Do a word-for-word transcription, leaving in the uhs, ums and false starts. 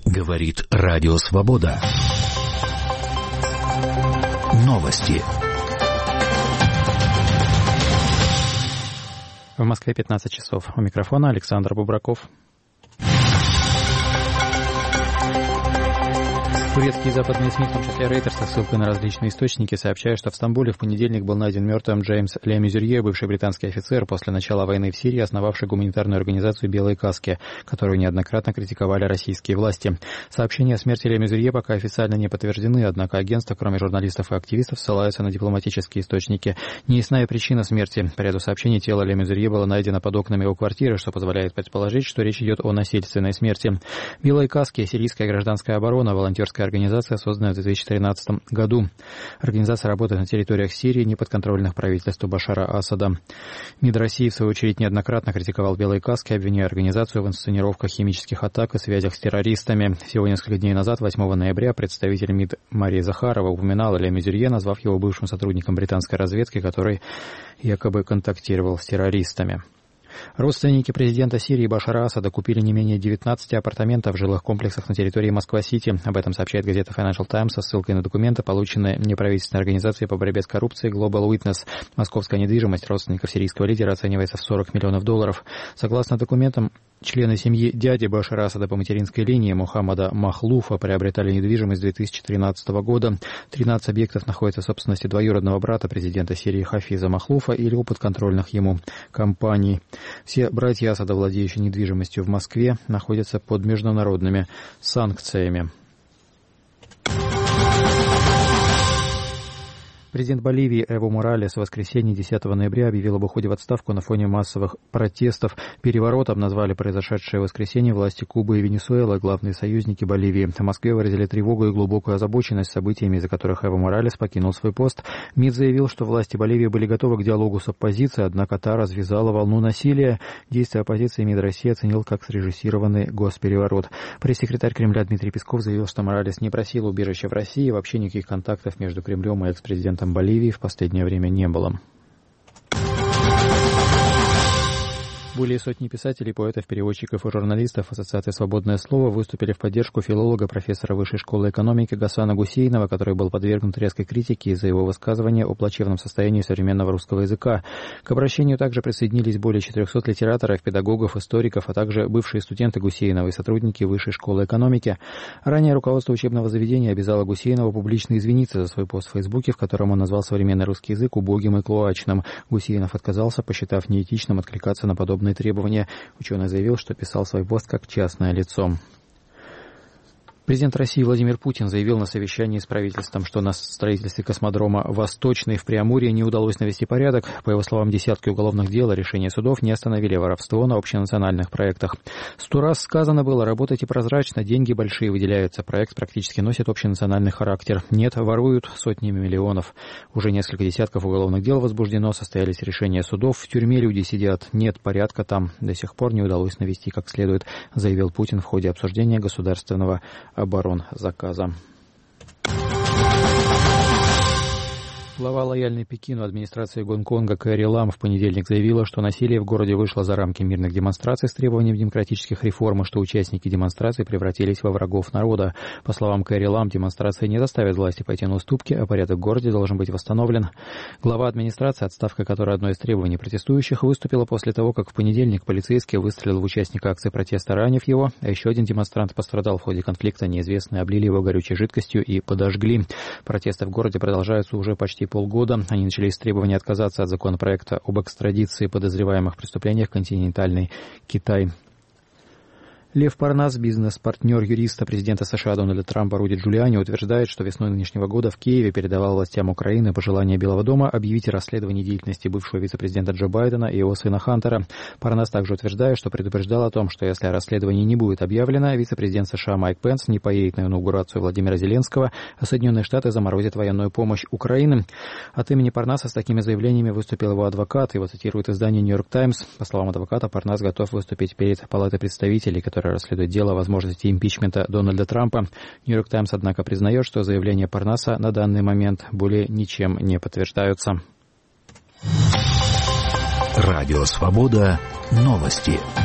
Говорит Радио Свобода. Новости. В Москве пятнадцать часов. У микрофона Александр Бубраков. Турецкие и западные СМИ, в том числе Reuters, со ссылкой на различные источники, сообщают, что в Стамбуле в понедельник был найден мертвым Джеймс Ле Мезюрье, бывший британский офицер, после начала войны в Сирии, основавший гуманитарную организацию «Белые каски», которую неоднократно критиковали российские власти. Сообщения о смерти Ле Мезюрье пока официально не подтверждены, однако агентство, кроме журналистов и активистов, ссылается на дипломатические источники. Неясная причина смерти. По ряду сообщений тело Ле Мезюрье было найдено под окнами его квартиры, что позволяет предположить, что речь идет о насильственной смерти. «Белые каски» — сирийская гражданская оборона, волонтерская организация, созданная в две тысячи тринадцатом году. Организация работает на территориях Сирии, неподконтрольных правительству Башара Асада. МИД России, в свою очередь, неоднократно критиковал «Белые каски», обвиняя организацию в инсценировках химических атак и связях с террористами. Всего несколько дней назад, восьмого ноября, представитель МИД Мария Захарова упоминала Ле Мезюрье, назвав его бывшим сотрудником британской разведки, который якобы контактировал с террористами. Родственники президента Сирии Башара Асада купили не менее девятнадцати апартаментов в жилых комплексах на территории Москва-Сити. Об этом сообщает газета Financial Times со ссылкой на документы, полученные неправительственной организацией по борьбе с коррупцией Global Witness. Московская недвижимость родственников сирийского лидера оценивается в сорок миллионов долларов. Согласно документам, члены семьи дяди Башара Асада по материнской линии Мухаммада Махлуфа приобретали недвижимость с две тысячи тринадцатого года. тринадцать объектов находятся в собственности двоюродного брата президента Сирии Хафиза Махлуфа или у подконтрольных ему компаний. Все братья Асада, владеющие недвижимостью в Москве, находятся под международными санкциями. Президент Боливии Эво Моралес в воскресенье десятого ноября объявил об уходе в отставку на фоне массовых протестов. Переворотом назвали произошедшее в воскресенье власти Кубы и Венесуэлы, главные союзники Боливии. В Москве выразили тревогу и глубокую озабоченность событиями, из-за которых Эво Моралес покинул свой пост. МИД заявил, что власти Боливии были готовы к диалогу с оппозицией, однако та развязала волну насилия. Действия оппозиции МИД России оценил как срежиссированный госпереворот. Пресс-секретарь Кремля Дмитрий Песков заявил, что Моралес не просил убежища в России, и вообще никаких контактов между Кремлем и экс-президентом Боливии в последнее время не было. Более сотни писателей, поэтов, переводчиков и журналистов Ассоциации «Свободное слово» выступили в поддержку филолога, профессора Высшей школы экономики Гасана Гусейнова, который был подвергнут резкой критике из-за его высказывания о плачевном состоянии современного русского языка. К обращению также присоединились более четырехсот литераторов, педагогов, историков, а также бывшие студенты Гусейнова и сотрудники Высшей школы экономики. Ранее руководство учебного заведения обязало Гусейнова публично извиниться за свой пост в Фейсбуке, в котором он назвал современный русский язык убогим и клоачным. Гусейнов отказался, посчитав неэтичным откликаться на подобные требования. Ученый заявил, что писал свой пост как частное лицо. Президент России Владимир Путин заявил на совещании с правительством, что на строительстве космодрома «Восточный» в Преамурье не удалось навести порядок. По его словам, десятки уголовных дел и решения судов не остановили воровство на общенациональных проектах. Сто раз сказано было, работайте прозрачно, деньги большие выделяются, проект практически носит общенациональный характер. Нет, воруют сотнями миллионов. Уже несколько десятков уголовных дел возбуждено, состоялись решения судов, в тюрьме люди сидят, нет порядка там. До сих пор не удалось навести как следует, заявил Путин в ходе обсуждения государственного оборонзаказа. Глава лояльной Пекину администрации Гонконга Кэрри Лам в понедельник заявила, что насилие в городе вышло за рамки мирных демонстраций с требованием демократических реформ, и что участники демонстраций превратились во врагов народа. По словам Кэрри Лам, демонстрации не заставят власти пойти на уступки, а порядок в городе должен быть восстановлен. Глава администрации, отставка которой одно из требований протестующих, выступила после того, как в понедельник полицейский выстрелил в участника акции протеста, ранив его, а еще один демонстрант пострадал в ходе конфликта, неизвестные облили его горючей жидкостью и подожгли. Протесты в городе продолжаются уже почти полгода. Они начались с требования отказаться от законопроекта об экстрадиции подозреваемых в преступлениях в континентальный Китай. Лев Парнас, бизнес-партнер юриста президента США Дональда Трампа Руди Джулиани, утверждает, что весной нынешнего года в Киеве передавал властям Украины пожелание Белого дома объявить о расследовании деятельности бывшего вице-президента Джо Байдена и его сына Хантера. Парнас также утверждает, что предупреждал о том, что если о расследовании не будет объявлено, вице-президент США Майк Пенс не поедет на инаугурацию Владимира Зеленского, а Соединенные Штаты заморозят военную помощь Украины. От имени Парнаса с такими заявлениями выступил его адвокат. Его цитирует издание «Нью-Йорк Таймс». По словам адвоката, Парнас готов выступить перед Палатой представителей, которая расследует дело о возможности импичмента Дональда Трампа. «Нью-Йорк Таймс», однако, признает, что заявления Парнаса на данный момент более ничем не подтверждаются. Радио «Свобода». Новости.